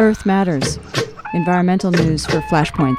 Earth Matters, environmental news for Flashpoints.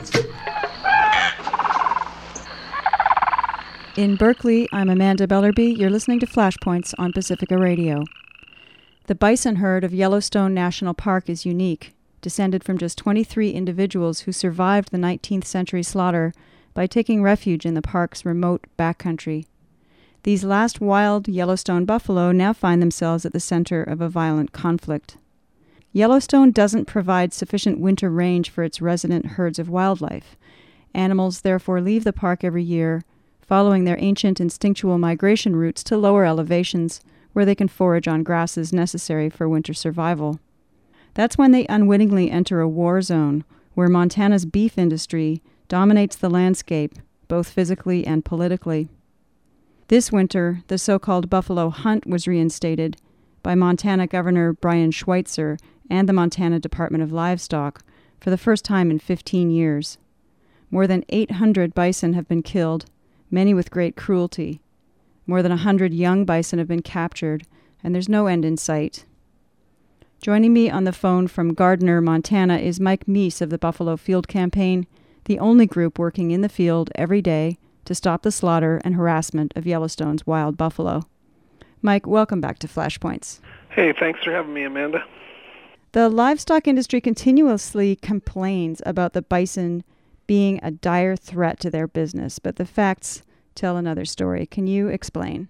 In Berkeley, I'm Amanda Bellerby. You're listening to Flashpoints on Pacifica Radio. The bison herd of Yellowstone National Park is unique, descended from just 23 individuals who survived the 19th century slaughter by taking refuge in the park's remote backcountry. These last wild Yellowstone buffalo now find themselves at the center of a violent conflict. Yellowstone doesn't provide sufficient winter range for its resident herds of wildlife. Animals therefore leave the park every year, following their ancient instinctual migration routes to lower elevations where they can forage on grasses necessary for winter survival. That's when they unwittingly enter a war zone where Montana's beef industry dominates the landscape, both physically and politically. This winter, the so-called buffalo hunt was reinstated by Montana Governor Brian Schweitzer and the Montana Department of Livestock for the first time in 15 years. More than 800 bison have been killed, many with great cruelty. More than 100 young bison have been captured, and there's no end in sight. Joining me on the phone from Gardner, Montana, is Mike Meese of the Buffalo Field Campaign, the only group working in the field every day to stop the slaughter and harassment of Yellowstone's wild buffalo. Mike, welcome back to Flashpoints. Hey, thanks for having me, Amanda. The livestock industry continuously complains about the bison being a dire threat to their business, but the facts tell another story. Can you explain?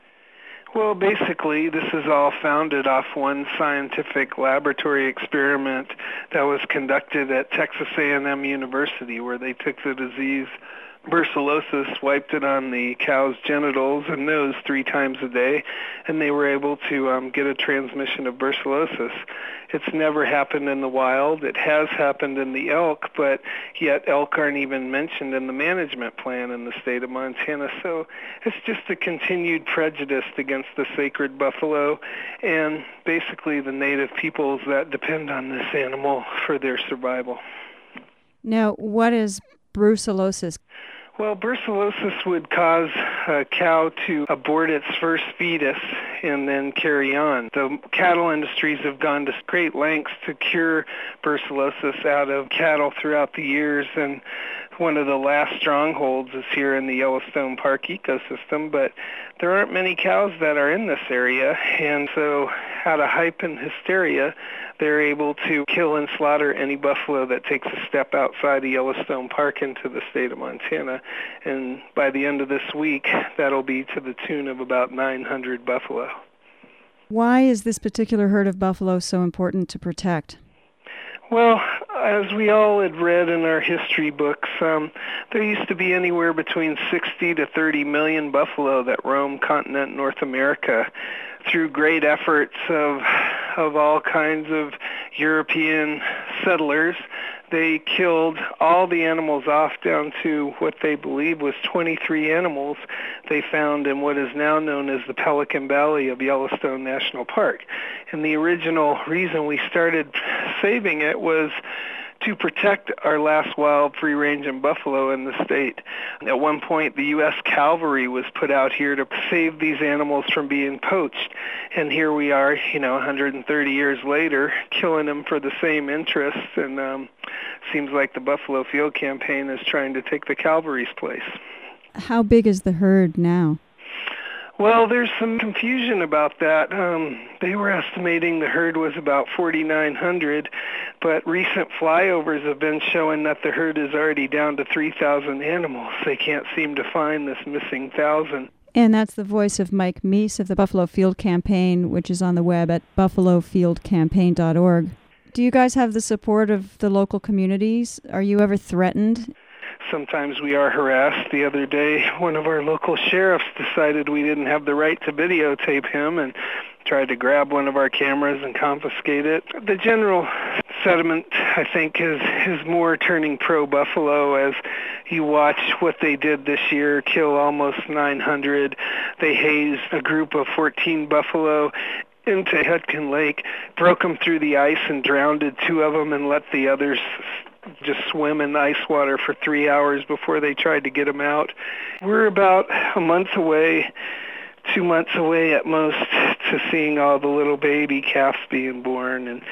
Well, basically, this is all founded off one scientific laboratory experiment that was conducted at Texas A&M University, where they took the disease brucellosis, wiped it on the cow's genitals and nose 3 times a day, and they were able to get a transmission of brucellosis. It's never happened in the wild. It has happened in the elk, but yet elk aren't even mentioned in the management plan in the state of Montana. So it's just a continued prejudice against the sacred buffalo and basically the native peoples that depend on this animal for their survival. Now, what is brucellosis? Well, brucellosis would cause a cow to abort its first fetus and then carry on. The cattle industries have gone to great lengths to cure brucellosis out of cattle throughout the years, and one of the last strongholds is here in the Yellowstone Park ecosystem, but there aren't many cows that are in this area, and so out of hype and hysteria, they're able to kill and slaughter any buffalo that takes a step outside of Yellowstone Park into the state of Montana. And by the end of this week, that'll be to the tune of about 900 buffalo. Why is this particular herd of buffalo so important to protect? Well, as we all had read in our history books, there used to be anywhere between 60 to 30 million buffalo that roamed continental North America. Through great efforts of all kinds of European settlers, they killed all the animals off down to what they believe was 23 animals they found in what is now known as the Pelican Valley of Yellowstone National Park. And the original reason we started saving it was to protect our last wild free-ranging buffalo in the state. At one point, the U.S. Cavalry was put out here to save these animals from being poached. And here we are, 130 years later, killing them for the same interests. And seems like the Buffalo Field Campaign is trying to take the Cavalry's place. How big is the herd now? Well, there's some confusion about that. They were estimating the herd was about 4,900, but recent flyovers have been showing that the herd is already down to 3,000 animals. They can't seem to find this missing 1,000. And that's the voice of Mike Meese of the Buffalo Field Campaign, which is on the web at buffalofieldcampaign.org. Do you guys have the support of the local communities? Are you ever threatened? Sometimes we are harassed. The other day, one of our local sheriffs decided we didn't have the right to videotape him and tried to grab one of our cameras and confiscate it. The general sentiment, I think, is more turning pro-buffalo as you watch what they did this year, kill almost 900. They hazed a group of 14 buffalo into Hudkin Lake, broke them through the ice and drowned 2 of them and let the others just swim in ice water for 3 hours before they tried to get them out. We're about a month away, 2 months away at most, to seeing all the little baby calves being born. And,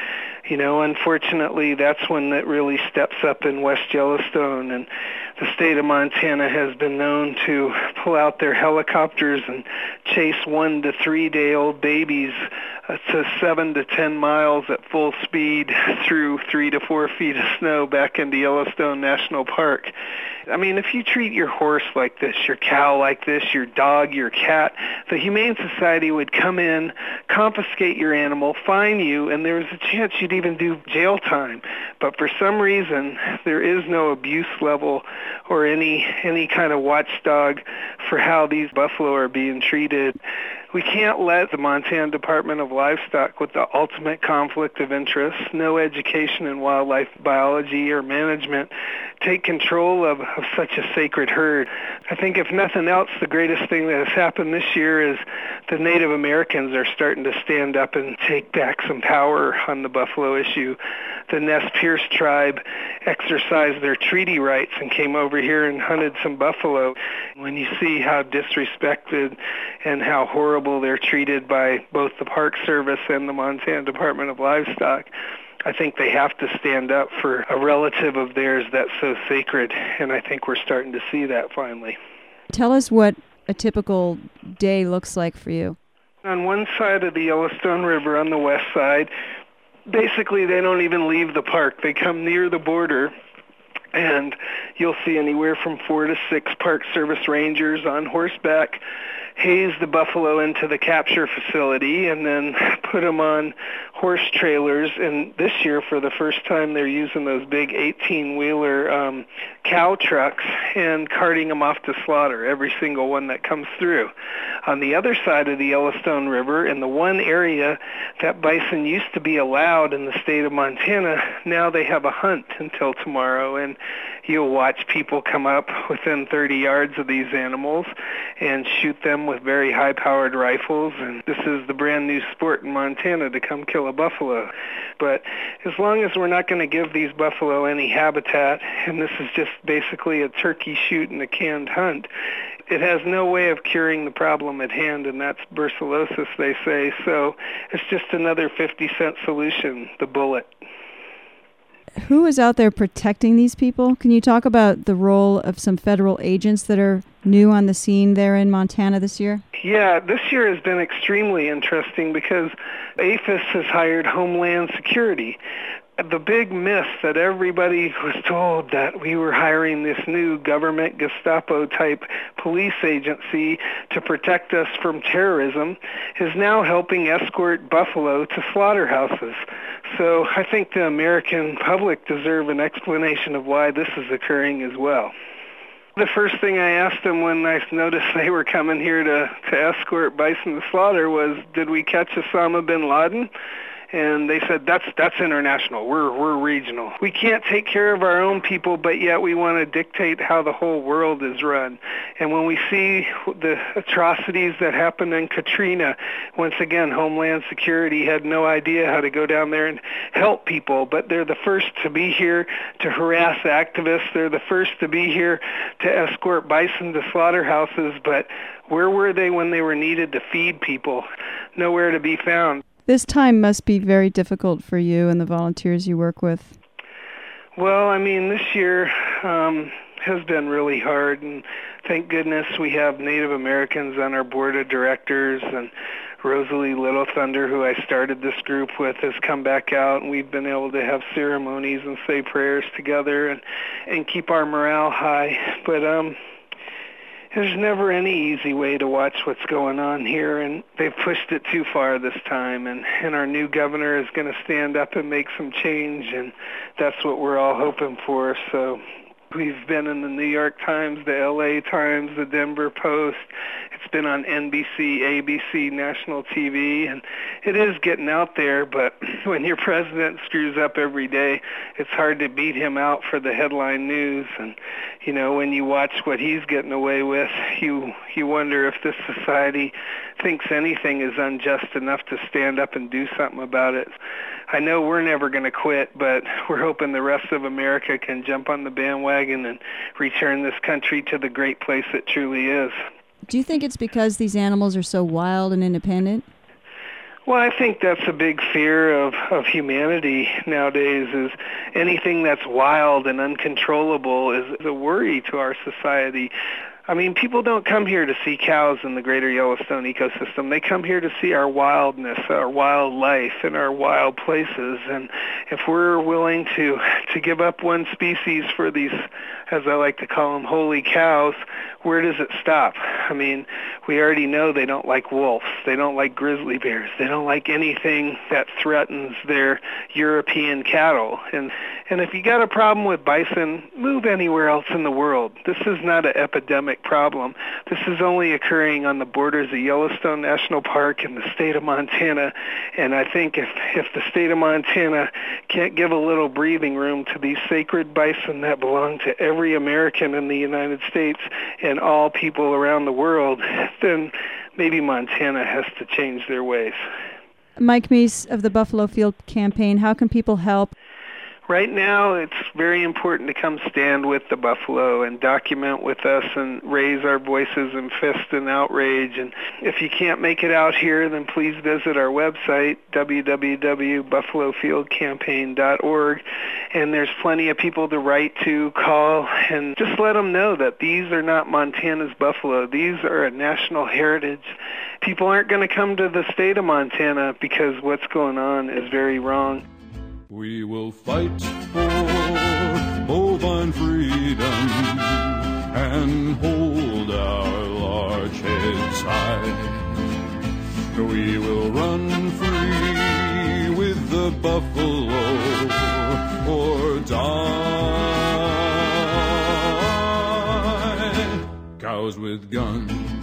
Unfortunately, that's one that really steps up in West Yellowstone, and the state of Montana has been known to pull out their helicopters and chase 1 to 3 day old babies to 7 to 10 miles at full speed through 3 to 4 feet of snow back into Yellowstone National Park. I mean, if you treat your horse like this, your cow like this, your dog, your cat, the Humane Society would come in, confiscate your animal, fine you, and there's a chance you'd even do jail time. But for some reason, there is no abuse level or any kind of watchdog for how these buffalo are being treated. We can't let the Montana Department of Livestock, with the ultimate conflict of interest, no education in wildlife biology or management, take control of such a sacred herd. I think if nothing else, the greatest thing that has happened this year is the Native Americans are starting to stand up and take back some power on the buffalo issue. The Nez Perce tribe exercised their treaty rights and came over here and hunted some buffalo. When you see how disrespected and how horrible they're treated by both the Park Service and the Montana Department of Livestock, I think they have to stand up for a relative of theirs that's so sacred, and I think we're starting to see that finally. Tell us what a typical day looks like for you. On one side of the Yellowstone River, on the west side, basically they don't even leave the park. They come near the border, and you'll see anywhere from 4 to 6 Park Service rangers on horseback haze the buffalo into the capture facility and then put them on horse trailers. And this year, for the first time, they're using those big 18-wheeler cow trucks and carting them off to slaughter, every single one that comes through. On the other side of the Yellowstone River, in the one area that bison used to be allowed in the state of Montana, now they have a hunt until tomorrow, and you'll watch people come up within 30 yards of these animals and shoot them with very high-powered rifles, and this is the brand new sport in Montana, to come kill a buffalo. But as long as we're not going to give these buffalo any habitat, and this is just basically a turkey shoot and a canned hunt, it has no way of curing the problem at hand, and that's brucellosis, they say. So it's just another 50-cent solution, the bullet. Who is out there protecting these people? Can you talk about the role of some federal agents that are new on the scene there in Montana this year? Yeah, this year has been extremely interesting because APHIS has hired Homeland Security. The big myth that everybody was told, that we were hiring this new government Gestapo-type police agency to protect us from terrorism, is now helping escort buffalo to slaughterhouses. So I think the American public deserve an explanation of why this is occurring as well. The first thing I asked them when I noticed they were coming here to escort bison to slaughter was, did we catch Osama bin Laden? And they said, that's international. We're regional. We can't take care of our own people, but yet we want to dictate how the whole world is run. And when we see the atrocities that happened in Katrina, once again, Homeland Security had no idea how to go down there and help people, but they're the first to be here to harass activists. They're the first to be here to escort bison to slaughterhouses, but where were they when they were needed to feed people? Nowhere to be found. This time must be very difficult for you and the volunteers you work with. Well, I mean, this year has been really hard, and thank goodness we have Native Americans on our board of directors, and Rosalie Little Thunder, who I started this group with, has come back out, and we've been able to have ceremonies and say prayers together and keep our morale high. But there's never any easy way to watch what's going on here, and they've pushed it too far this time, and our new governor is going to stand up and make some change, and that's what we're all hoping for. So we've been in the New York Times, the LA Times, the Denver Post. It's been on NBC, ABC, national TV, and it is getting out there, but when your president screws up every day, it's hard to beat him out for the headline news. And, you know, when you watch what he's getting away with, you wonder if this society thinks anything is unjust enough to stand up and do something about it. I know we're never going to quit, but we're hoping the rest of America can jump on the bandwagon and return this country to the great place it truly is. Do you think it's because these animals are so wild and independent? Well, I think that's a big fear of humanity nowadays, is anything that's wild and uncontrollable is a worry to our society. I mean, people don't come here to see cows in the greater Yellowstone ecosystem. They come here to see our wildness, our wildlife, and our wild places. And if we're willing to give up one species for these, as I like to call them, holy cows, where does it stop? I mean, we already know they don't like wolves. They don't like grizzly bears. They don't like anything that threatens their European cattle. And if you got a problem with bison, move anywhere else in the world. This is not an epidemic problem. This is only occurring on the borders of Yellowstone National Park in the state of Montana. And I think if the state of Montana can't give a little breathing room to these sacred bison that belong to every American in the United States and all people around the world, then maybe Montana has to change their ways. Mike Meese of the Buffalo Field Campaign, how can people help? Right now, it's very important to come stand with the buffalo and document with us and raise our voices and fist and outrage. And if you can't make it out here, then please visit our website, www.buffalofieldcampaign.org. And there's plenty of people to write to, call, and just let them know that these are not Montana's buffalo. These are a national heritage. People aren't going to come to the state of Montana because what's going on is very wrong. We will fight for bovine freedom and hold our large heads high. We will run free with the buffalo or die. Cows with guns